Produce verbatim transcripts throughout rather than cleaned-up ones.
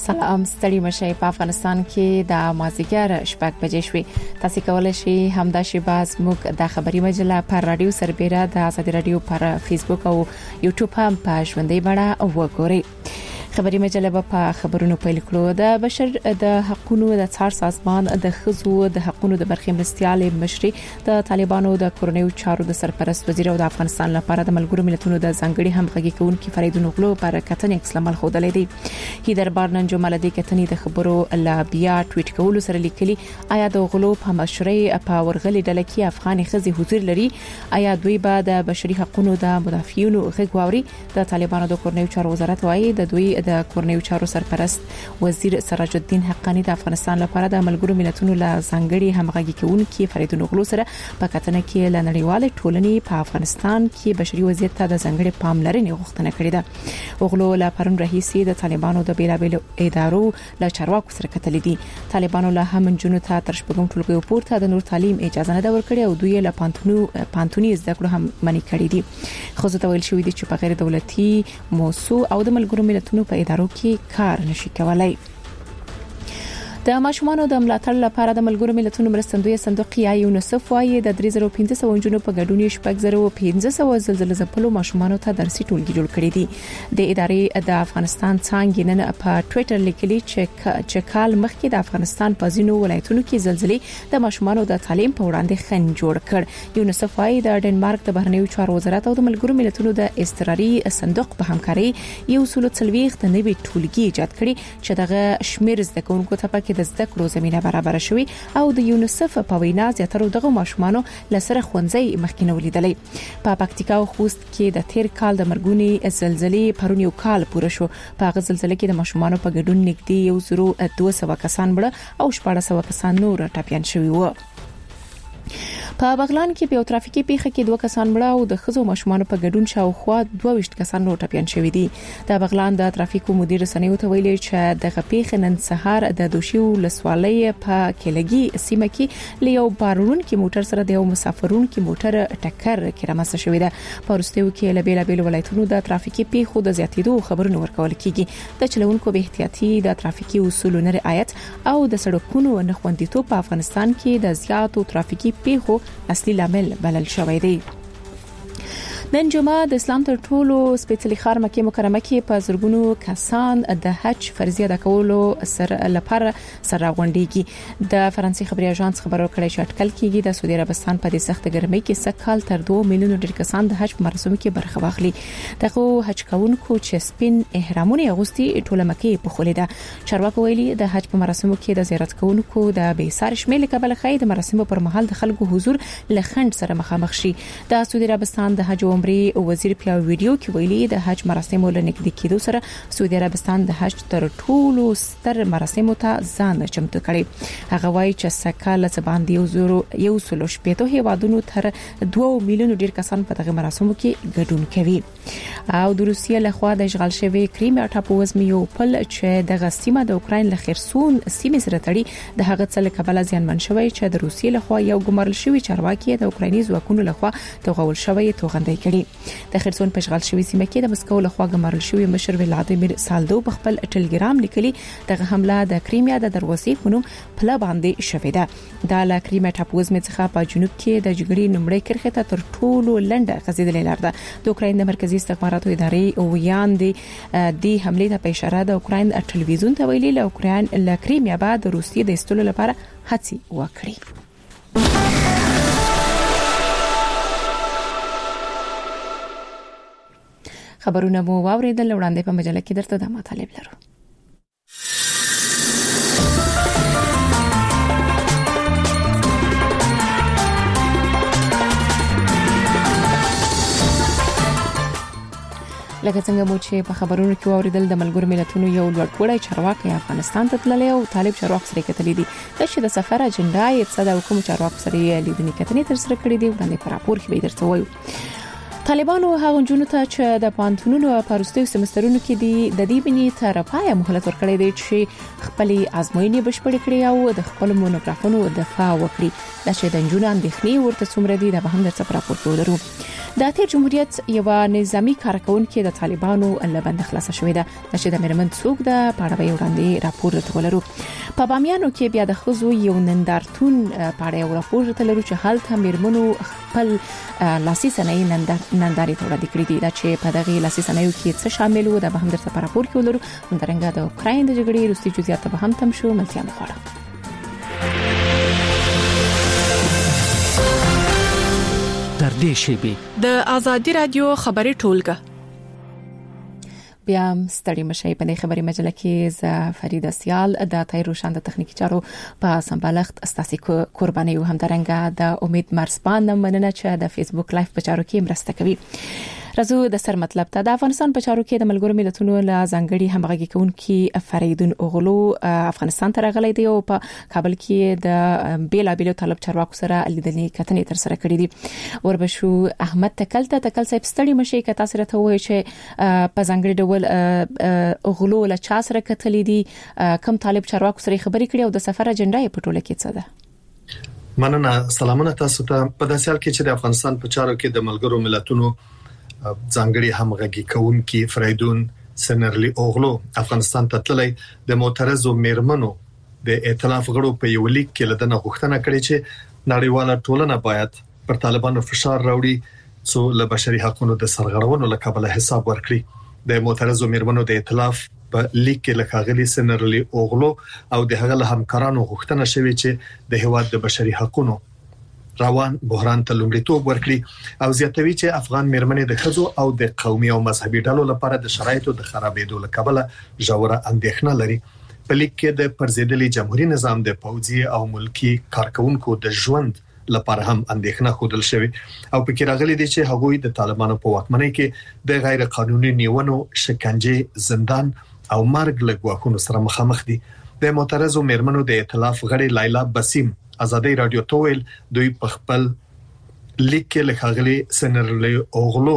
سلام ستړي مشي په افغانستان کې د مازیګر شپږ بجې شوې. تاسو کولای شئ همدا شیباز موږ د خبري مجله پر رادیو سربېره د آزادي رادیو پر فیسبوک او یوټیوب هم په ژوندۍ بڼه وګورئ. خبري مجله په خبرونو پیل کړو. د بشر د حقوقو د څار سازمان د خزو د حقوقو د برخې مرستيال مشري د طالبانو د کورنیو چارو د سرپرست وزیر او د افغانستان لپاره د ملګرو ملتونو د ځانګړي همغږي کوونکي فریدون غلو پر کتنې عکس العمل خوده لیدي. هیدر بارنن جمله د کتنې د خبرو لا بیا ټویټ کول سره لیکلي آیا د غلو په مشري په ورغلي ډله کې افغاني خزي حضور لري؟ آیا دوی به د بشري حقوقو د مدافعینو غوړي؟ د طالبانو د کورنیو چارو وزارت وايي د دوی د کورنیو چارو سرپرست وزیر سراج الدین حقانی د افغانستان لپاره د ملګرو ملتونو له ځانګړي همغږي کوونکي فریدون غلو سره په کتنه کې له نړیوال ټولنې په افغانستان کې بشري وضعیت ته د ځانګړي پاملرنې غوښتنه کړې ده. غلو له پرون رئیسي د طالبانو د بیلابل ادارو له چارواکو سره کتلې دي. طالبانو له هم جنونو ته تر شپږم ټولګي پورته د نور تعلیم اجازه نه ورکړې او دوی له پانتونو پانتونی زده کړو هم منې کړې دي. خو زه ته ویل شوې دي چې په غیر دولتي موسسو او د ملګرو ملتونو په ادارو کې کار نشي کولای. د ماشومانو د ملاتړ لپاره د ملګرو ملتونو مرستندوی صندوق یا یونیسف وايي د درې زره پنځه سوه جنونو په ګډون شپږ زره پنځه سوه زلزلې ځپلو ماشومانو ته درسي ټولګي جوړ کړي دي. د ادارې د افغانستان څنګه نن په ټوئیټر لیکلي چې چې کال مخکې د افغانستان په ځینو ولایتونو کې زلزلې د ماشومانو د تعلیم په وړاندې خنډ جوړ کړ. یونیسف وايي د ډنمارک د بهرنیو چارو وزارت او د ملګرو ملتونو د اضطراري صندوق په همکاري یو سلو څلويخ د نوي ټولګي ایجاد کړي چې دغه شمیر زده کوونکو ته پکې د زده کړو زمينه برابر شوي او د یونیسف په وینا زیاتره دغه ماشومانو لسره خوندزي مخکینه ولیدلې. په پکتیکا او خوست کې د تیر کال د مرګونی زلزلې پرون یو کال پوره شو. په هغه زلزلې کې د ماشومانو په ګډون نږدې یو زرو دوه سوه کسان مړه او شپږ سوه کسان نور ټاپیان شوي وو. په بغلان کې په یو ترافیکي پیښه کې دوه کسان مړه او د خزو ماشومان په ګډون شاوخوا دوه ویشت کسان نور ټاپیان شوي دي. د بغلان د ترافیکو مدیر سنیو ته ویلي چې د پیښې نن سهار د دوشي ولسوالۍ په کېلګي سیمه کې له یو بارون کې موټر سره د یو مسافرون کې موټر ټکر کې رامنځته شوې ده. په وروستیو کې له بیلابل ولایتونو د ترافیکي پیښو د زیاتېدو خبرونه ورکول کیږي. د چلوونکو به احتیاطي د ترافیکي اصولو نه رعایت او د سړکونو نه خوندیتوب په افغانستان کې د زیاتو ترافیکي پیښو اصلي لامل بلل شوی دی. نن جمعه د اسلام تر ټولو سپېڅلي ښار مکه مکرمه کې په زرګونو کسان د حج فرضیه ادا کولو سره لپاره سره غونډيږي. د فرانسې خبري اژانس خبرو کړی چې اټکل کېږي د سعودي عربستان په دې سخت ګرمۍ کې سکهال تر دوه میلیون ډیر کسان د حج په مراسمو کې برخه واخلي. دغه حج کوونکو چې سپین احرامونه اغوستي ټوله مکه په خولي ده. چارواکو ویلي د حج په مراسمو کې د زیارت کوونکو د بیسار شمېر کبل خای د مراسمو پر مهال د خلکو حضور لخند سره مخامخ شي. د سعودي عربستان د حج عمرې وزیر په ویډیو کې ویلي د حج مراسمو لنګد کېدو سره سعودي عربستان د حج تر ټولو ستر مراسمو ته ځان چمتو کړي. هغه وایي چې سکهال څخه باندې یو زرو یو سلو شپېته هیوادونو تر دوه میلیون ډیر کسان په دغه مراسمو کې ګډون کوي. او د روسیې لخوا د اشغال شوی کریمیا ټاپووزمې یو پل چې د غسیمه د اوکراین له خرسون سیمې سره تړي د هغه څل کبل ځانمن شوی چې د روسیې لخوا یو ګمارل شوی چارواکي د اوکرایني ځواکونو لخوا توغول شوی توغندۍ کړي. د خرسون په اشغال شوی سیمه کې د مسکو لخوا ګمارل شوی مشر ولادیمیر سالدو په خپل ټلګرام لیکلي دغه حمله د کریمیا د دروازې په نوم پله باندې شوې ده. د لا کریمیا ټاپووزمې څخه په جنوب کې د جګړې نمړې کرخه ته تر ټولو لنډه غځېدلې لار ده. د اوکراین د مرکزی استخباراتو ادارې او ویاندې د حمله ته په اشاره د اوکراین ټلویزیون ته ویلي له اوکراین له کریمیا بعد روسیې د استولو لپاره هڅې وکړي. خبرونه مو واوریدل وړاندې په مجله کې درته د مطالب لرو. لکه څنګه مو چې په خبرونو کې واوریدل د ملګرو ملتونو یو لوړپوړی چارواکي افغانستان ته تللی او طالب چارواکي سره کتلې دي. د چې د سفر اجنډا یې څه د حکومت چارواکي سره لیدنې کتنې تر سره کړې دي. وړاندې په راپور کې به درته وایو. طالبانو هغه جنونو ته چې د پانتونونو په وروستیو سمسترونو کې دي د دې بني تر پایه مهلت ورکړی دی چې خپل ازموینې بشپړې کړي او د خپل مونوګرافونو دفاع وکړي. د چې د جنونو اندېښنې ورته څومره دي د به هم درته راپور ورکړو. د تیر جمهوریت یو نظامی کارکونکو د طالبانو لبند خلاص شوې ده چې د میرمن څوک د پاړوي وړاندې راپور ورکولرو په بامیانو کې بیا د خزو یو نندارتون پاړوي راپور ورکولرو چې حالت میرمنو خپل لاسي صنایع ننداري ته وړاندې کړې دي چې په دغه لاسي صنایعو کې څه شامل وو د به هم درته په راپور کې ولرو همدارنګه د اوکراین د جګړې وروستي جزئیات به هم تم شو ملتیا مخاړه در دې شیبه د ازادي رادیو خبري ټولګه بیا ستړي مشي په دې خبري مجله کې ز فرید سیال د تایرو شاند تخنیکی چارو په سمبالښت استاسي قرباني او همدارنګه د امید مرسپان مننه چې د فیسبوک لایف په چارو کې مرسته کوي راځو د سر مطلب ته د افغانستان په چارو کې د ملګرو ملتونو له ځانګړي همغږي کوونکي فریدون اوغلو افغانستان ته راغلي دی او په کابل کې د بیلا بیلو طالب چارواکو سره لیدنې کتنې تر سره کړې دي وربشو احمد تکل ته تکل صاحب ستړي مشي کې تاسو راته وایي چې په ځانګړي ډول اوغلو له چا سره کتلې دي کم طالب چارواکو سره خبرې کړې او د سفر اجنډا یې په ټوله کې څه ده مننه سلامونه تاسو ته په داسې حال کې چې د افغانستان په چارو کې د ملګرو ملتونو ځانګړي همغږي کوونکي فریدون سنرلی اوغلو افغانستان ته تللی د معترضو میرمنو د ائتلاف غړو په یو لیک کې لدنه غوښتنه کړې چې نړیواله ټولنه باید پر طالبانو فشار راوړي څو له بشري حقوقو د سرغړونو له کبله حساب ورکړي د معترضو میرمنو د ائتلاف په لیک کې لکاغلي سنرلی اوغلو او د هغه له همکارانو غوښتنه شوې چې د هیواد د بشري حقوقو روان بحران ته لومړیتوب ورکړي او زیاتوي چې افغان میرمنې د خزو او د قومي او مذهبي ډلو لپاره د شرایطو د خرابېدو له کبله ژوره اندېښنه لري په لیک کې د پرزیدلي جمهوریت نظام د پوځي او ملکی کارکونکو د ژوند لپاره هم اندېښنه خوده شوې او په کې راغلي دي چې هغوی د طالبانو په واکمنۍ کې د غیر قانوني نیونو شکنجه زندان او مرګ له ګواښونو سره مخامخ دي د معترضو میرمنو د ائتلاف غړي لایلا بسیم ازادي رادیو تویل دوی په خپل لیک کې لخغلي سنرلی اوغلو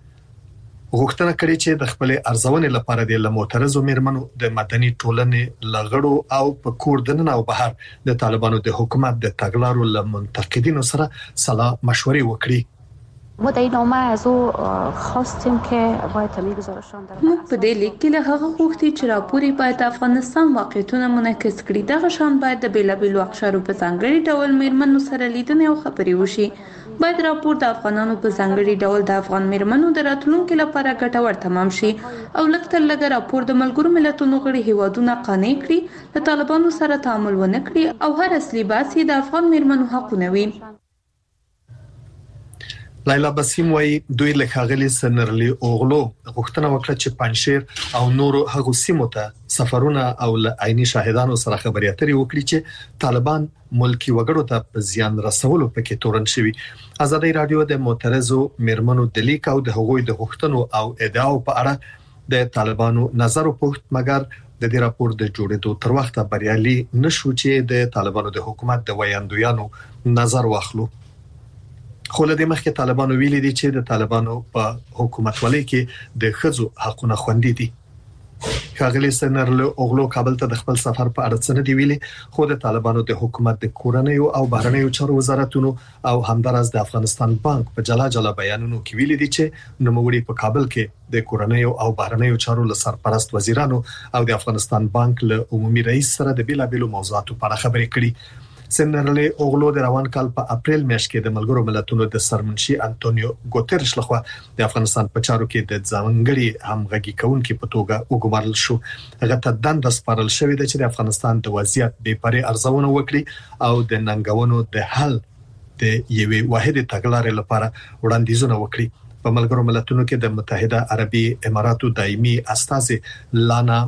غوښتنه کړې چې د خپل ارزونې لپاره د معترضو میرمنو د مدني ټولنې لغړو او په کور دننه او بهر د طالبانو د حکومت د تګلارو لمنتقدینو سره صلاح مشورې وکړي ما در این نامه از او خواستیم که باید تمی گزارشان در موږ په دې لیک کې له هغه غوښتي چې راپوري باید افغانستان واقعیتونه منعکس کړي دغه شان باید د بیلابیلو اقشارو په ځانګړي ډول میرمنو سره لیدنې او خبرې وشي باید راپور د افغانانو په ځانګړي ډول د افغان میرمنو د راتلونکو لپاره ګټور تمام شي او لکه تر لږه راپور د ملګرو ملتونو غړي هیوادونه قانع کړي د طالبانو سره تعامل ونه کړي او هر اصلي بحث د افغان میرمنو حقونه وي لایلا بسیم وای دوی له خاغلی سنرلی اوغلو غوښتنه وکړه چې پنځشیر او نورو هغو سیمو ته سفرونه او له عیني شاهدانو سره خبرې اترې وکړي چې طالبان ملکی وګړو ته په زیان رسولو پکې تورن شوی ازادي رادیو د معترضو میرمنو د لیک او د هغوی د غوښتنو او ادعاو په اړه د طالبانو نظر وپوښت مګر د دې راپور د جوړېدو تر وخته بریالي نشو چې د طالبانو د حکومت د ویاندویانو نظر واخلو خو له دې مخکې طالبانو ویلي دي چې د طالبانو په حکومتولۍ کې د خزو حقونه خوندي دي خاغلی سنرل اوغلو کابل ته د خپل سفر په اړه څه نه دی ویلي خو د طالبانو د حکومت د کورنیو او بهرنیو چارو وزارتونو او همدارس د افغانستان بانک په جلا جلا بیانونو کې ویلي دي چې نوموړي په کابل کې د کورنیو او بهرنیو چارو له سرپرست وزیرانو او د افغانستان بانک له عمومي رئیس سره د بیلابیلو موضوعاتو په اړه خبرې کړې سنرلی اوغلو د روان کال په اپریل میاشت کې د ملګرو ملتونو د سرمنشي انټونیو ګوتریش لخوا د افغانستان په چارو کې د ځانګړي همغږي کوونکي په توګه وګمارل شو هغه ته دند سپارل شوې ده چې د افغانستان د وضعیت بې پرې ارزونه وکړي او د ننګونو د حل د یوې واحده تګلارې لپاره وړاندیزونه وکړي په ملګرو ملتونو کې د متحده عربي اماراتو دایمي استاذ لانا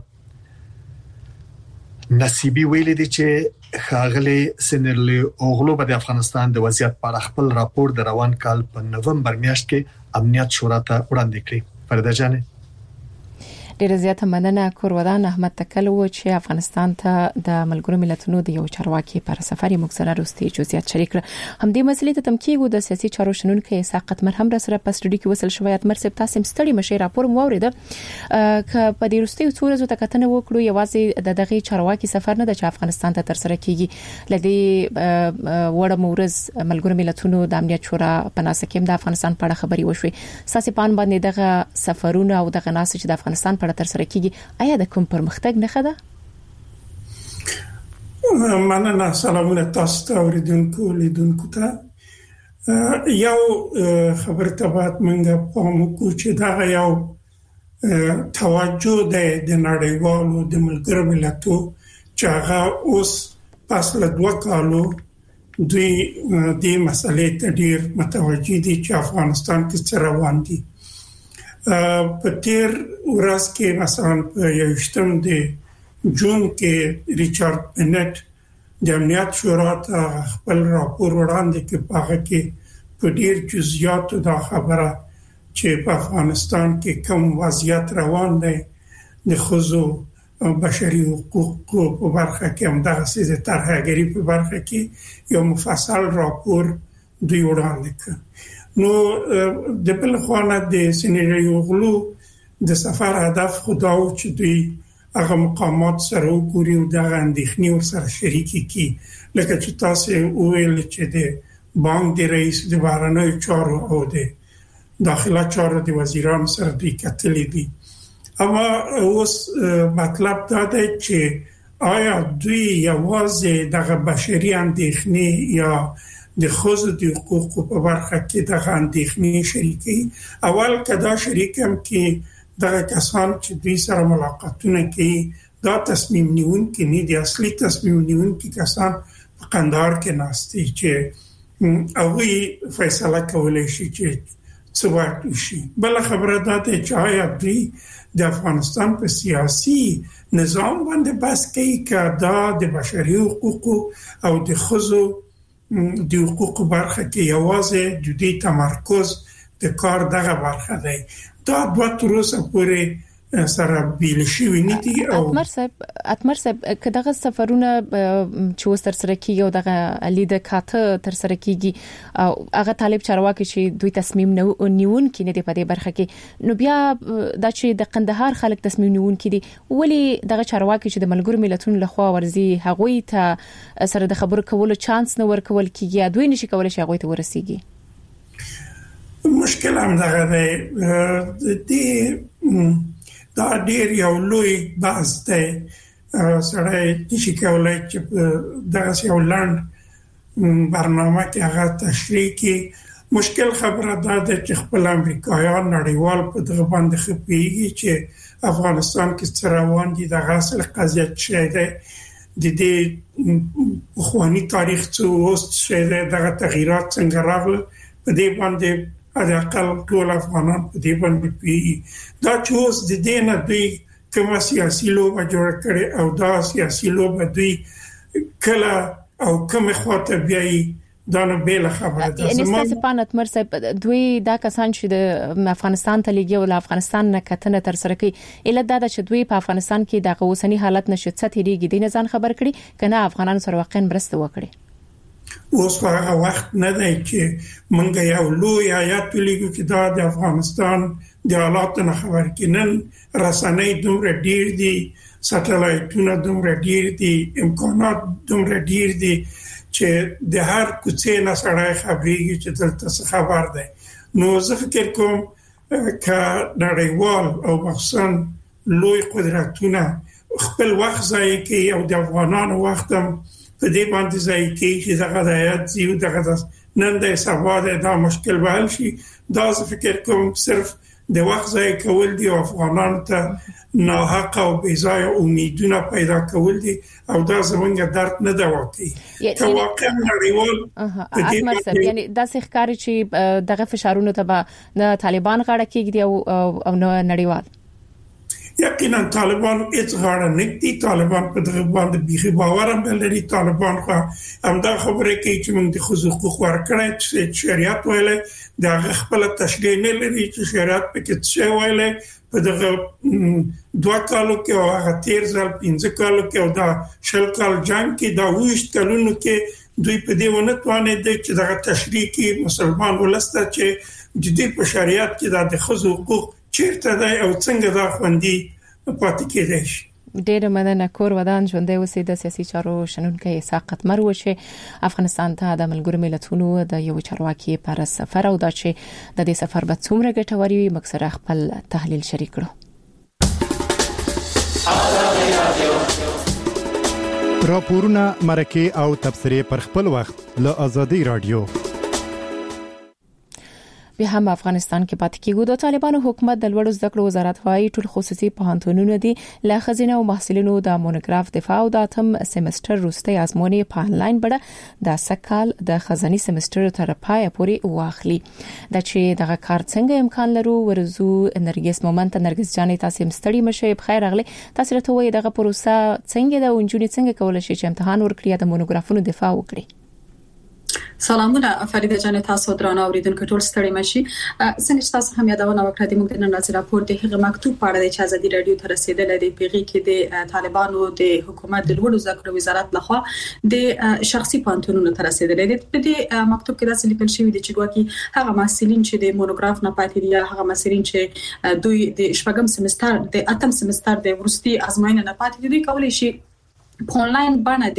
نصیبی ویلي دي چې خاغلی سنرلی اوغلو په افغانستان د وضعیت په اړه خپل راپور د روان کال په نومبر میاشت کې امنیت شورا ته وړاندې کړی فردا جان ډیره زیاته مننه کورودان احمد تکلو چې افغانستان ته د ملګرو ملتونو د یو چارواکي پر سفر موږ سره روستي جزئیات شریک کړ. هم دې مسلې ته تمکیګو د سیاسي چارو شنونکو اسحاق مرهم را سره په سټډیو کې وصل شوی اتمر سپ تاسو مستړي مشه راپور مو اوریده ک په دې روستي څو ورځې ته کتنه وکړو یوازې د دغه چارواکي سفر نه د افغانستان ته تر سره کیږي لدی وړه مورز ملګرو ملتونو د امنیت شورا په ناسکیم د افغانستان په اړه خبري وشوي. ساسپان باندې دغه سفرونه او دغه ناس چې د افغانستان په تر سره کیږي آیا د کوم پرمختګ نه خده؟ مننه. سلامونه تاسو ته اوریدونکو لیدونکو ته. یو خبر ته بعد منګه په موږ چې دا یو توجه د نړیوالو د ملګرو ملتونو چې هغه اوس پس له دوه کالو دوی د مسلې ته ډیر متوجه دي چې افغانستان کې څه روان دي. په تیر ورځ کې مثلا په یوشتم د جون کې ریچارډ بنټ د امنیت شورا ته خپل راپور وړاندې کړ په هغه کې په ډیر جزئیات دا خبره چې په افغانستان کې کوم وضعیت روان دی د خزو بشري حقوقو په برخه کې هم دغه څه ترهګری په برخه کې یو مفصل راپور دوی وړاندې کړ. نو د بل خوانه د سینریو غلو د سفر هدف خداو چې دوی هغه مقامات سره وګوري او د اندېښنې ور سره شریکي کی لکه چې تاسو وویل چې د بانک د رئیس د بهرنیو چارو او د داخله چارو د وزیرانو سره دوی کتلې دي. اما اوس مطلب دا دی چې آیا دوی یوازې د بشري اندېښنې یا د خزو د حقوقو په برخه کې د اندېښنې شریکي اول کدا شریکم کې د کسان چې دوی سره ملاقاتونه کوي دا تصمیم نیون کې نه دي اصلي تصمیم نیون کې کسان په قندهار کې ناشتي چې هغه فیصله کولای شي چې څه وکړي شي. بل خبره ده چې آیا دوی د افغانستان په سیاسي نظام باندې بس کوي چې دا د بشري حقوقو او د خزو د حقوقو برخه کې یوازې د دې تمرکز د کار دغه برخه دی. دا دوه تر اوسه پورې سره بیل شوی نه دي. او اتمر صاحب اتمر صاحب کداغه سفرونه چې وستر سره کیږي او دغه لید کاته تر سره کیږي او هغه طالب چارواکي چې دوی تصمیم نه نیون کینې د پدې برخه کې نو بیا د چې د قندهار خلک تصمیم نیون کړي ولی دغه چارواکي چې د ملګرو ملتونو لخوا ورزي هغوی ته سره د خبرو کولو چانس نه ورکول کیږي دوی نشي کولای شي هغوی ته ورسیږي. مشکل هم دغه دی دا ډیر یو لوی بحث دی. سره نشي کولای چې دغه یو لاند برنامه کې هغه تشریح کړي. مشکل خبره ده چې خپل امریکایان نړیوال په دغه باندې خپيږي چې افغانستان کې څه روان دي د غسل قضیه شي ده د دې خواني تاریخ څو اوس شي ده دغه تغیرات څنګه راغله په دې باندې د اقل ټول افغانان په دې باندې پیږي. دا چې اوس د دې نه دوی کومه سیاسي لوبه جوړ کړي او دا سیاسي لوبه دوی کله او کومه خواته بیاي دا نه بیل خبره ده. یعنی تاسو په نتمر صاحب دوی دا کسان چې د افغانستان ته لګي او د افغانستان نه کتنه تر سره کوي اله دا چې دوی په افغانستان کې د اوسنی حالت نشي څه تیریږي د نه ځان خبر کړي کنه افغانان سره واقعا مرسته وکړي. اوس هغه وخت نه دی چې مونږ یو لوی آیات لیکو چې دا د افغانستان د حالاتو نه خبر کینن رسنۍ دومره ډیر دي سټلایټونه دومره ډیر دي امکانات دومره ډیر دي چې د هر کوڅې نه سره خبرېږي چې دلته څه خبر ده. نو زه فکر کوم ک نړیوال او مخصوصا لوی قدرتونه خپل وخت ځای کوي او د افغانانو وخت هم په دې باندې ځای کوي چې دغه د حیات زیو دغه نن د سبا دا مشکل به حل شي. دا زه فکر کوم صرف د وخت ځای کول دي او افغانانو ته ناحق او بېځای امیدونه پیدا کول دي او دا زمونږ درد نه دا واقعي که واقعا نړیوال اتمر صاحب یعنی دا ښکاري چې دغه فشارونو ته به نه طالبان غاړه کېږي او او نه نړیوال یقینا طالبان هیڅ غاړه نکتي طالبان په دغه باندې بيخي باور هم لري طالبان خو هم دا خبره کوي چې موږ د خصوصي حقوق ورکړی چې شریعت ویلې دا خپل تشریح نه لري چې شریعت پکې څه ویلې په دغه دوه کالو کې او هغه تیر ځل پنځه کالو کې او دا شل کال جنگ کې دا وښت کلونو کې دوی په دې ونه توانې چې دغه تشریح کې مسلمان ولسته چې جدي په شریعت کې د خصوصي حقوق چیرته دی او څنګه دا خوندي پاتې کېدای شي. ډېر مننه. کور ودان ژوندۍ اوسې د سیاسي چارو شنونکي ساقط مروشه افغانستان ته د ملګرو ملتونو د یو چارواکي پر سفر او دا چې د دې سفر به څومره ګټوري وي مکسر خپل تحلیل شریک کړو. راپورونه مرکه او تبصره پر خپل وخت له ازادي رادیو. به هم افغانستان کې پاتې کېږي. د طالبانو حکومت د لوړو زده کړو وزارت وايي ټول خصوصي پوهنتونونه دي له خزینه او محصلینو د مونوګراف دفاع او د اتم سیمستر وروستي ازمونې په انلاین بڼه د سکهال د خزاني سیمستر تر پای پورې واخلي. د چې دغه کار څنګه امکان لرو ورزو نرګس مومنت نرګس جانې تاسو مستړي مشه بخیر اغلی تاسو راته وایي دغه پروسه څنګه د ونجونی څنګه کولای شي چې امتحان ورکړي د مونوګرافونو دفاع وکړي. سلامونه فریده جان تاسو درانه اوریدونکو ټول ستړي مشي څنګه چې تاسو هم یادونه وکړه د موږ نن راځي راپور د هغه مکتوب پاړه د ازادي رادیو تر رسیدل د پیغي کې د طالبانو د حکومت د لوړو زده کړو وزارت لخوا د شخصي پانتونونو تر رسیدل د دې مکتوب کې داسې لیکل شوی دی چې ګواکي هغه محصلین چې د مونوګراف نه پاتې دي هغه محصلین چې دوی د شپږم سیمستر د اتم سیمستر د ورستي ازموینه نه پاتې دي کولای شي په انلاین باندې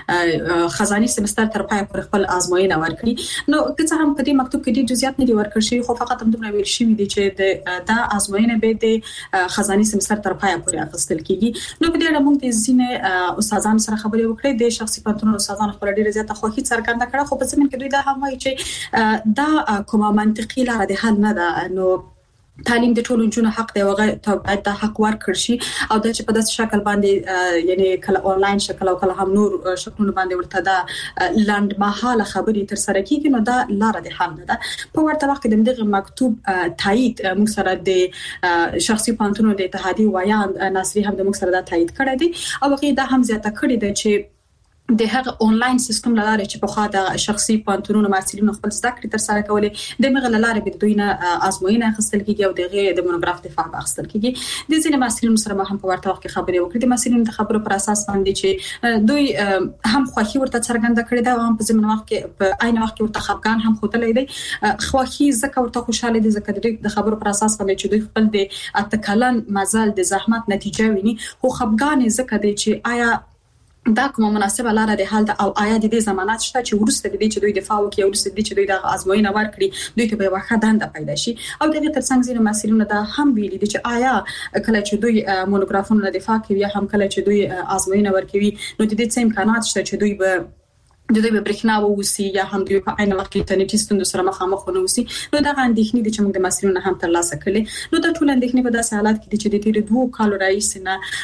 د خزاني سیمستر تر پای پر خپل ازموینه ورکړي. نو که څه هم په دې مکتوب کې د جزئیات نه دي ورکړل شوی خو فقط هم دومره ویل شوی دي چې د دا ازموینه به د خزاني سیمستر تر پای پورې اخیستل کیږي. نو په دې اړه موږ د ځینې استادانو سره خبرې وکړې د شخصي پانتونو استادانو خپل ډیره زیاته خوښي څرګنده کړه خو په ځمن کې دوی دا هم وایي چې دا کومه منطقي لاره د حل نه ده. نو تعلیم د ټولو جنونو حق دی وغه ته باید د حق ورکړ شي او د چې په داسې شکل باندې یعنی کله آنلاین شکل او کله هم نور شکلونه باندې ورته دا لاند مهاله خبرې تر سره کیږي نو دا لاره د حل نه ده. په ورته وخت کې دغه مکتوب تایید موږ سره د شخصي پانتونو د اتحادیه ویان ناصری هم د موږ سره دا تایید کړی دی او هغه دا هم زیاته کړی دی چې د هغه آنلاین سیستم لاره چې په خاطر د شخصي پانتونونو محصلینو خپل زده کړې تر سره کولې د مغل لاره به دوی نه ازموینه اخیستل کیږي او دغه د مونوګراف دفاع اخیستل کیږي. د ځینې محصلینو سره هم په ورته وخت کې خبرې وکړې د محصلینو د خبرو پر اساس باندې چې دوی هم خوښي ورته څرګنده کړې ده او هم په ځمن وخت کې په عین وخت کې ورته خفقان هم خوتلې دي. خوښي زکه ورته خوشاله دي زکه د خبرو پر اساس باندې چې دوی خپل د اتکلن مزل د زحمت نتیجه ویني خو خفقان زکه دي چې آیا دا کومه مناسبه لاره د حل او آیا د دې ضمانت شته چې ورسته د دې چې دوی دفاع وکړي او ورسته د دې چې دوی د ازموینه ورکړي دوی ته به واخا دنده پیدا شي او دغه ترڅنګ ځینې مسؤلینو دا هم ویلي دي چې آیا کله چې دوی مونوګرافونه دفاع کوي یا هم کله چې دوی ازموینه ورکوي نو د دې څه امکانات شته چې دوی به د دوی په برېښنا ووسی یا هم دوی په عین وخت کې انټرنیټي ستونزو سره مخامخ ونوسی نو دا اندېښنې دي چې موږ د مسؤلینو هم تر لاسه کړلې. نو دا ټول اندېښنې په داسې حالات کې دي چې د تیر دوه کالو راځي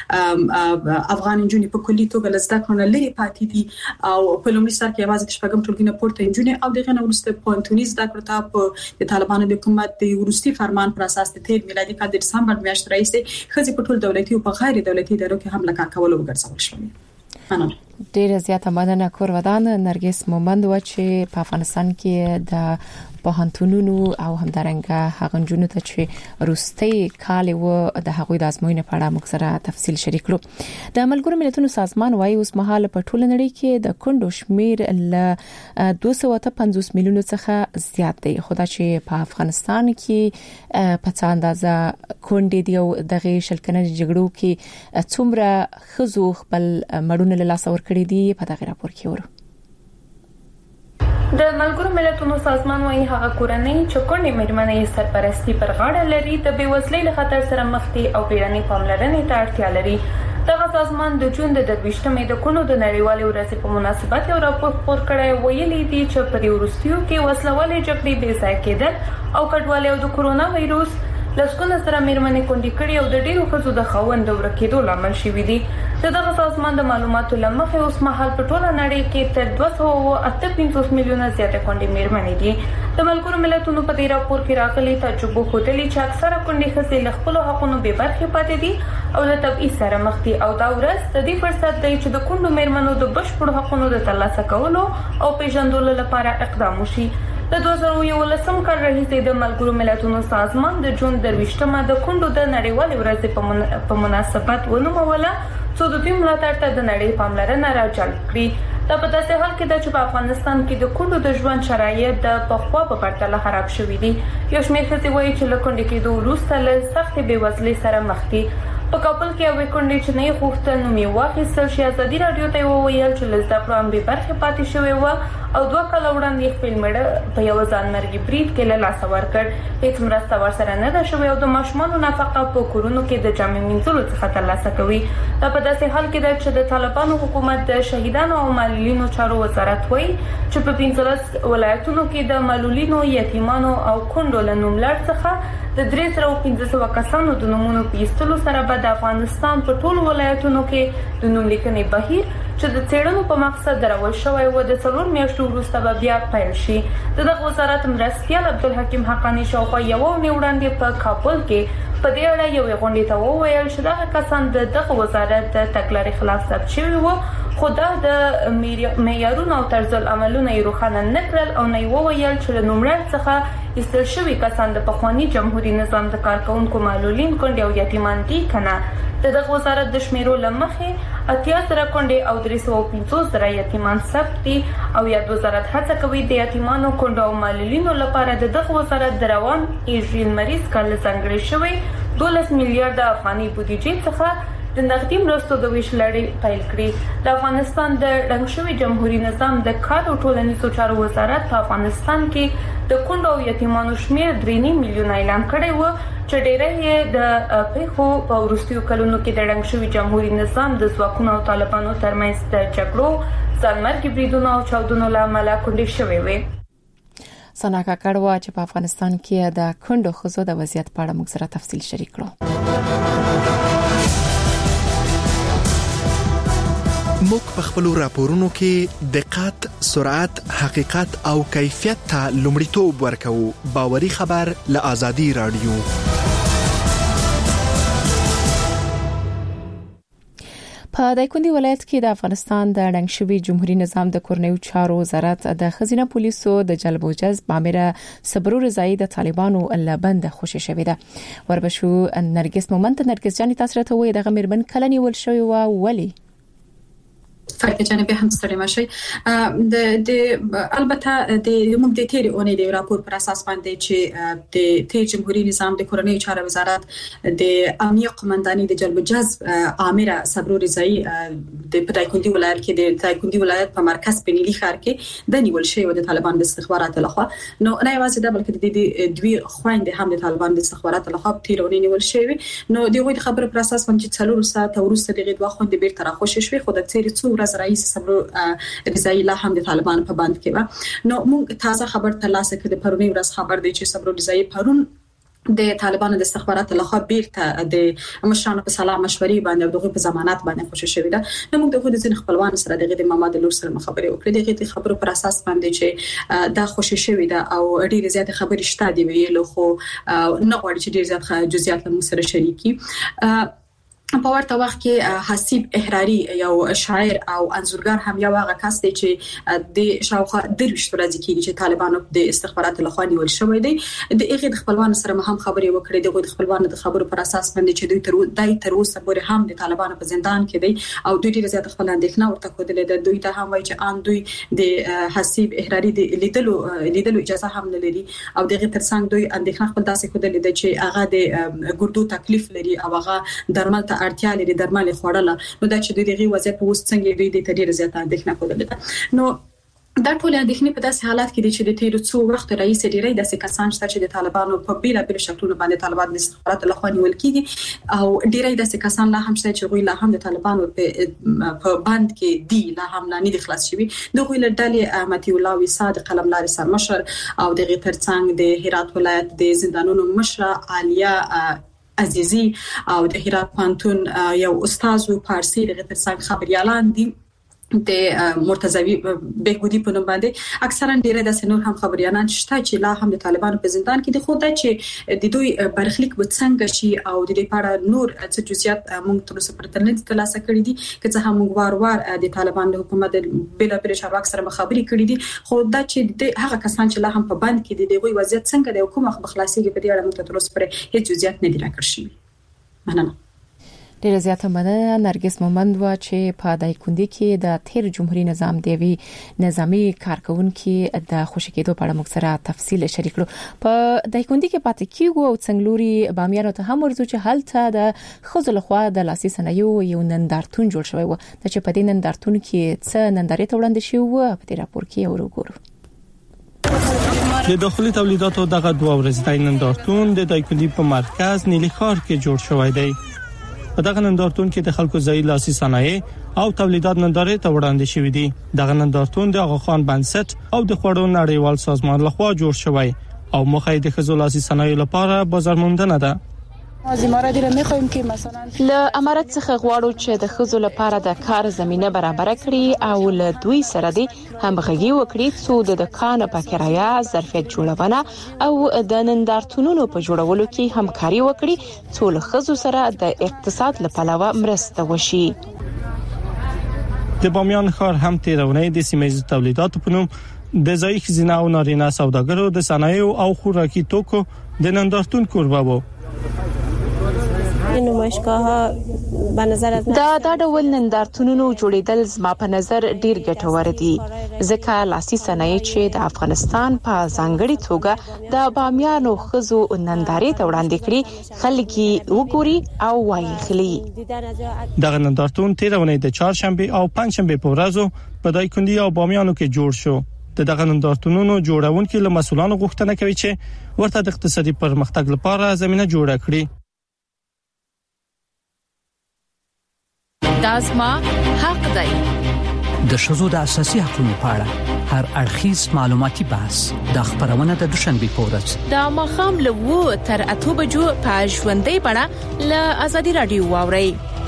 نه افغان جنونی په کلی توګه لزده کړنه لري پاتې دي او په لومړي سر کې आवाज د شپږم ټولګي پورته جنونی او دغه نو ورسته پونتونیز د کړتا په د طالبانو د حکومت د ورستي فرمان پر اساس د تیر میلادي کال د دسمبر میاشتې راځي خځې په ټول دولتي او په غیر دولتي ادارو کې هم لکه کول وګرځول شوی. ډیره زیاته مننه کور ودان نرګس مومند و چې په افغانستان کې د پوهنتونونو او همدارنګه هغه جنونو ته چې روستي کال و د هغوی د ازموینې په اړه موږ سره تفصیل شریک کړو. د ملګرو ملتونو سازمان وايي اوس مهال په ټول نړۍ کې د کندو شمیر ل دوه سوه پنځوس میلیونو څخه زیات دی خو دا چې په افغانستان کې په څه اندازه کندې دی او دغه شلکنه جګړو کې څومره خزو خپل مړونه له لاس ورکړي دي په دغه راپور کې ورو. د ملګرو ملتونو سازمان وايي هغه کورنۍ چې کونډې مېرمنې سرپرستی پر غاړه لري د بېوزلۍ له خطر سره مخ دي او بیړنۍ پاملرنې ته اړتیا لري. دغه سازمان د جون د درویشتمې د کونډو د نړیوالې ورځې په مناسبت یو راپور خپور کړی ویلي دي چې په دې وروستیو کې وسلوالې جګړې بې ځای کېدل او کډوالۍ او د کورونا وایروس لسګونه سره مېرمنې کونډې کړي او د ډېرو ښځو د خاوند ورکېدو لامل شوي دي. دغه سازمان د معلوماتو لمخې اوس مهال په ټوله نړۍ کې تر دوه سوه او اته پنځوس میلیونه زیاتې کونډې میرمنې دي. د ملګرو ملتونو په دې راپور کې راغلي تجربو ښودلي چې اکثره کونډې ښځې له خپلو حقونو بې برخې پاتې دي او له تبعیض سره مخ دي او دا ورځ د دې فرصت دی چې د کونډو میرمنو د بشپړو حقونو د ترلاسه کولو او پیژندلو لپاره اقدام وشي. د دوه زره یولسم کال راهیسې د ملګرو ملتونو سازمان د جون درویشتمه د کونډو د نړیوالې ورځې په مناسبت ونوموله څو د دوی ملاتړ ته د نړۍ پاملرنه راجلب کړي. دا په داسې حال کې ده چې په افغانستان کې د کونډو د ژوند شرایط د پخوا په پرتله خراب شوي دي. یو شمېر ښځې وایي چې له کونډې کېدو وروسته له سختې بېوزلۍ سره مخ دي. په کابل کې یوې کونډې چې نه یې غوښتل نوم یې واخیستل شي ازادي راډیو ته یې وویل چې له زده کړو هم بې برخې پاتې شوې وه او دوه کاله وړاندې یې خپل مېړه په یوه ځانمرګي برید کې له لاسه ورکړ. هېڅ مرسته ورسره نه ده شوې او د ماشومانو نفقه په کورونو کې د جامې مینځلو څخه ترلاسه کوي. دا په داسې حال کې ده چې د طالبانو حکومت د شهیدانو او معلولینو چارو وزارت وایي چې په پنځلس ولایتونو کې د معلولینو، یتیمانو او کونډو له نوملړ څخه د درې سوه او پنځه سوه کسانو د نومونو په ایستلو سره به د افغانستان په ټولو ولایتونو کې د نوم لیکنې بهیر چې د څېړنو په مقصد درول شوی و د څلور میاشتو وروسته به بیا پیل شي. د دغه وزارت مرستیال عبدالحکیم حقانی شاوخوا یوه اونۍ وړاندې په کابل کې په دې اړه یوې غونډې ته وویل چې دغه کسان د دغه وزارت د تګلارې خلاف ثبت شوي وو خو دا د معیارونو او طرز العملونه یې روښانه نه کړل او نه یې وویل چې له نوملړ څخه ایستل شوي کسان د پخواني جمهوري نظام د کارکوونکو معلولین، کونډې او یتیمان دي که نه. د دغه وزارت د شمیرو له مخې اتیا زره کونډې او درې سوه او پنځوس زره یتیمان ثبت دي او یاد وزارت هڅه کوي د یتیمانو، کونډو او معلولینو لپاره د دغه وزارت د روان ایژي لمریز کال له ځانګړې شوی دولس میلیارډه افغاني بودیجې څخه د نغدي مرستو د ویش لړۍ پیل کړي. د افغانستان د ړنګ شوي جمهوري نظام د کار او ټولنیزو چارو وزارت په افغانستان کې د کونډو او یتیمانو شمیر درې نیم میلیونه اعلان کړی و چې ډېری یې د پیښو په وروستیو کلونو کې د ړنګ شوي جمهوري نظام د ځواکونو او طالبانو ترمنځ د جګړو، ځانمرګي بریدونو او چاودنو له امله کونډې شوې وې. ثنا کاکړ وایي چې په افغانستان کې د کونډو ښځو د وضعیت په اړه موږ سره تفصیل شریک کړو. موږ په خپل راپورونو کې دقت، سرعت، حقیقت او کیفیت ته لومړیتوب ورکوو. باوري خبر له آزادي راډیو. په دایکنډي ولایت کې د افغانستان د ړنګ شوي جمهوریت نظام د کورنیو چارو وزارت د خزینه پولیسو د جلب او جذب امره صبرو رضایی د طالبانو لبند خوشی شوې ده. وربشو نرګس مومند نرګس جان تاسو راته وایي دغه مرمن کله نیول شوی و ولی فرق جانبي هم ستړي ماشي د د البته د موږ د تیری اونۍ د راپور پر اساس باندې چې د تیر جمهوریت نظام د کورنیو چارو وزارت د امنیت قومندانۍ د جلب جذب امره صبرو رضایی د دایکنډي ولایت کې د دایکنډي ولایت په مرکز پنیلی ښار کې د نیول شوی د طالبان د استخباراتو لخوا نو نه یوازې د بلکې د دوی خويند هم د طالبان د استخباراتو لخوا تیر اونۍ نیول شوی نو دغه خبره پر اساس باندې څلور ساعت وروسته دغه دوه خويند بیرته راخوشي شوی خو د تیر څو ورځې رئیس صبرو رضایی لا هم د طالبان په باند کې و نو موږ تازه خبر ترلاسه کړ د پرونی ورځ خبر دی چې صبرو رضایی پرون د طالبانو د استخباراتو لخوا بیرته د مشرانو په سلام مشورې باندې دغه په ضمانت باندې خوشی شوی ده نو موږ د خود ځین خپلوان سره دغه محمد لور سره خبرې وکړې دغه خبرو پر اساس باندې چې دا خوشی شوی ده او ډیره زیات خبرې شته دی ویل خو نه غواړي چې ډیر زیات جزئیات له سره شریکي په ورته وخت کې حسیب احراری یو شاعر او انځورګر هم یو هغه کس دی چې د شاوخوا درویشت ورځې کې چې طالبانو د استخباراتو لخوا نیول شوی دی د هغه خپلوان سره هم خبرې وکړې د خپلوان د خبرو پر اساس باندې چې دوی تر دای تر اوسه پورې هم د طالبانو په زندان کې دی او دوی ډیر زیات خپل اندېښنه ورته کړې ده دوی ته هم وایي چې ان دوی د حسیب احراری د لیدلو لیدلو اجازه هم نه لري او دغه ترڅنګ دوی اندېښنه خپل داسې کړې ده چې هغه د ګردو تکلیف لري او هغه درمل ته اړتیا لري درمل خوړل نو دا چې دغه وضعیت په اوس څنګه دی د تدیر زیات اندېښنه کوله نو دا ټول اندېښنې په داسې حالات کې دي چې د تیر څو وخت رئیس ډیری داسې کسان شته چې د طالبانو په بیلا بیل شکلونو باندې طالبان د استخباراتو لخوا نیول کیږي او ډیری داسې کسان لا هم شته چې غوي لا هم د طالبانو په باند کې دی لا هم نه دي خلاص شوی دغه له ډلې احمدي الله وساد قلملار سرمشر او دغه ترڅنګ د هرات ولایت د زندانونو مشره عالیه عزیزي او د هرات پانتون یو استاد فارسی د ترڅنګ خبريالان دي د مرتضوی بهبودی په نوم باندې اکثرا ډیره د سنور هم خبريالان شته چې لا هم د طالبانو په زندان کې د خو د چې د دوی برخلیک به څنګه شي او د دې پاړه نور څه جزئیات موږ تر اوسه پرته نه ترلاسه کړی دي که څه هم وار وار د طالبان د حکومت بل بل چارواک سره خبري کړی دي خو دا چې د هغه کسان چې لا هم په بند کې دي دغه وضعیت څنګه د حکومت خلاصيږي په دې اړه موږ تر اوسه پر هیڅ جزئیات نه دي راکړل شوی. مننه. ډیره زیاته مننه نرګس مومند وا چې په دایکندي کې د تیر جمهوریت نظام دیوي نظامی کارکونکو د خوشی کېدو په اړه موږ سره تفصیل شریک کړو. په دایکندي کې پاتې کیږو او څنګلوري بامیانو ته هم ورځو چې هلته د خزل خوا د لاسي صنایعو یو نندارتون جوړ شوی و چې په دې نندارتون کې څه نندارې ته وړاندې شوی و په دې راپور کې وګورو. د داخلي تولیداتو دغه دوه ورځې نندارتون د دایکندي په مرکز نیلی خار کې جوړ شوی دی. په دغه نندارتون کې د خلکو ځای لاسي صنایع او تولیدات نندارې ته وړاندې شوې دي. دغه نندارتون د آغا خان بنسټ او د خوړو نړیوال سازمان لخوا جوړ شوی او مخه د خزو لاسي صنایع لپاره بازار موندنه ده. از امارات را می‌خوایم که مثلا له امارات څخه غواړو چې د خزو لپاره د کار زمينه برابر کړي او له دوی سره د همغږي وکړي څو د کان په کرایه ظرفیت جوړونه او د نندارتونونو په جوړولو کې همکاري وکړي څو له خزو سره د اقتصاد لپاره مرسته وشي. د بامیان ښار هم تیرونه د سیمه تولیداتو په نوم د ځای خزینه او نارینه سوداګرو د صنایع او خوراکي توکو د نندارتون کوربه وو. نمایشگاه به نظر از دا دا ډول نندارتونونو جوړیدل زما په نظر ډیر ګټور دي ځکه لاسي صنایع چې د افغانستان په ځانګړي توګه د بامیانو خزو نندارې ته وړاندې کړي خلک وګوري او وایي خلی. دغه نندارتون تیرونه د چهارشنبه او پنځشنبه په ورځو په دایکندي او بامیانو کې جوړ شو. د دغه نندارتونونو جوړونکو له مسولانو غوښتنه کوي چې ورته د اقتصادي پرمختګ لپاره زمينه جوړه کړي. دازما حق دی. د شذو د اساسي حقوقو په اړه هر اړخیز معلوماتي بحث د خبرونه د دوشنبه په ورځ د مخام له وو تر اته بجو په ژوندۍ بڼه له ازادي رادیو واوري.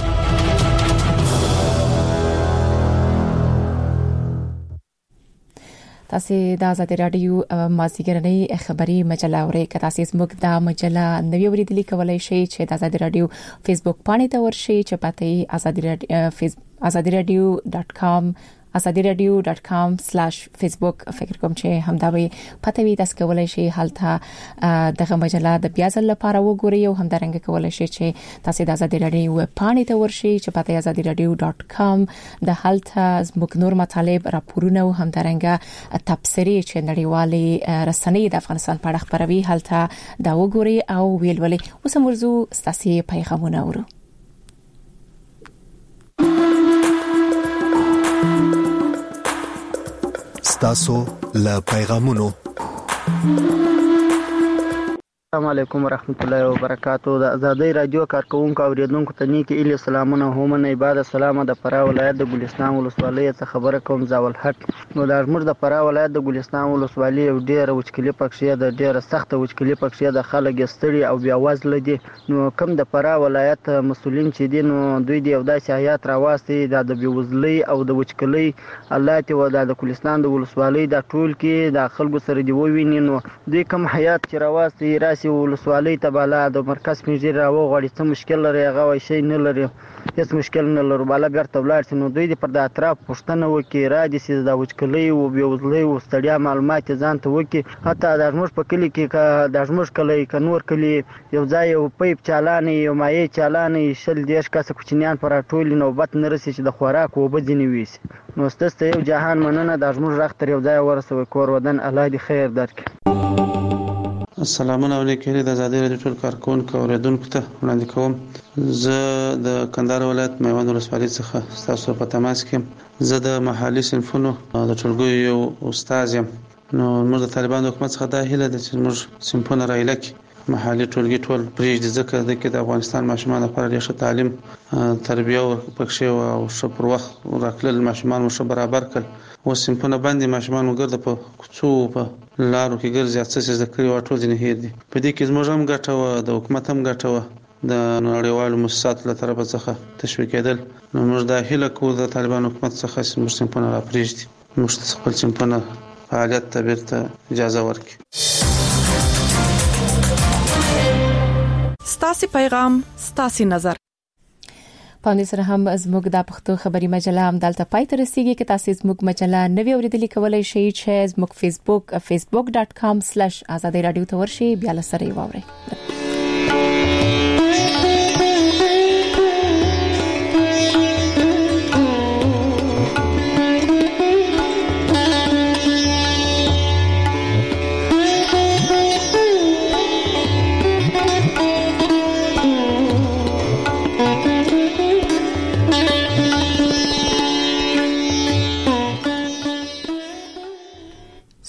تاسو د آزادي رادیو مازیګرنۍ خبري مجله اورئ. که تاسو زموږ د مجله نوی اوریدلی کولای شئ چې د آزادي رادیو فیسبوک باندې ته ورشئ چې پته آزادي رادیو آزادي رادیو ډاټ کام آزادي رادیو ډاټ کام سلاش فیسبوک فکر کوم چې همدا وي پته وي تاسو کولای شئ هلته دغه مجله د بیازل لپاره وګورئ او همدارنګه کولای شئ چې تاسو د آزادي رادیو باندې ته ورشئ چې پته آزادي رادیو ډاټ کام د هلته زموږ نور مطالب راپورونه او همدارنګه تبصرې چې نړیوالې رسنۍ د افغانستان په اړه خبروي هلته دا وګورئ او ویلولئ. اوس موضوع ستاسو پیغامونه اورو. ستاسو له پیغامونو. السلام علیکم ورحمت الله وبرکاتہ. د آزادۍ رادیو کارکونکو اوریدونکو ته نیکی الی سلامونه هم نه عبادت السلام د فراه ولایت د ګلستان ولسوالۍ څخه خبره کوم زاول حق. نو د ارمر د فراه ولایت د ګلستان ولسوالۍ یو ډیر وچکلي پکښې د ډیر سخت وچکلي پکښې د خلک ستړي او بیا وزل دي. نو کم د فراه ولایت مسولین چې دي نو دوی د یو داسې حیات راوستي د بیوزلۍ او د وچکلۍ الله ته و د ګلستان د ولسوالۍ د ټول کې د خلکو سره دی وویني. نو دوی کم حیات چې راوستي راسي ولسوالۍ ته بالا د مرکز پنځیر راو غړي څه مشکل لري هغه وای شي نه لري هیڅ مشکل نه لري بالا ګرته ولاړ شي. نو دوی د پر د اطراف پښتنه وکي را دي چې د وچکلۍ او بیوزلۍ او ستړیا معلومات ځان ته وکي. حتی د ارموش په کلی کې د ارموش کلی ک نور کلی یو ځای یو پایپ چالانې یو مایع چالانې شل دیش کاسه کوچنیان پر ټول نوبت نه رسي چې د خوراک او بځنی ویسي. نو ستاسو یو جهان مننه د ارموش راختر یو ځای ورسوي کور ودان الله دې خیر درکړي. السلام علیکم د آزادۍ رادیو ټول کارکونکو اوریدونکو ته وړاندې کوم. زه د کندهار ولایت میوند ولسوالۍ څخه تاسو په تماس کې زه د محلي صنفونو د ټولګي یو استاد یم. نو موږ د طالبانو حکومت څخه د هیله د موږ صنفونه رایله کې محلي ټولګي ټول پریږدي ځکه د کې د افغانستان ماشومان لپاره ډېر ښه تعلیم تربیه او پکښې او ښه پر وخت راکړل ماشومان ورشه برابر کړل. اوس صنفونه باندې ماشومان وګرځي په کوڅو په لارو کې ګرځي څه څه ذکر او ټول ځنه هیر دي. په دې کې زموږ هم ګټه و د حکومت هم ګټه و د نړیوالو مؤسساتو له طرفه څخه تشویق کېدل. نو موږ د هیله کوو د طالبان حکومت څخه چې موږ صنفونه راپرېږدي، موږ خپل صنفونه فعالیت ته بیرته اجازه ورکړي. ستاسو پیغام ستاسو نظر. پاندې سره هم زموږ د پښتو خبري مجله هم دلته پای ته رسیدي. که تاسو زموږ مجله نوی اوریدلی کولای شئ چې زموږ فیسبوک facebook dot com slash azadi radio ته ورشئ، بیا لسره یې واورئ.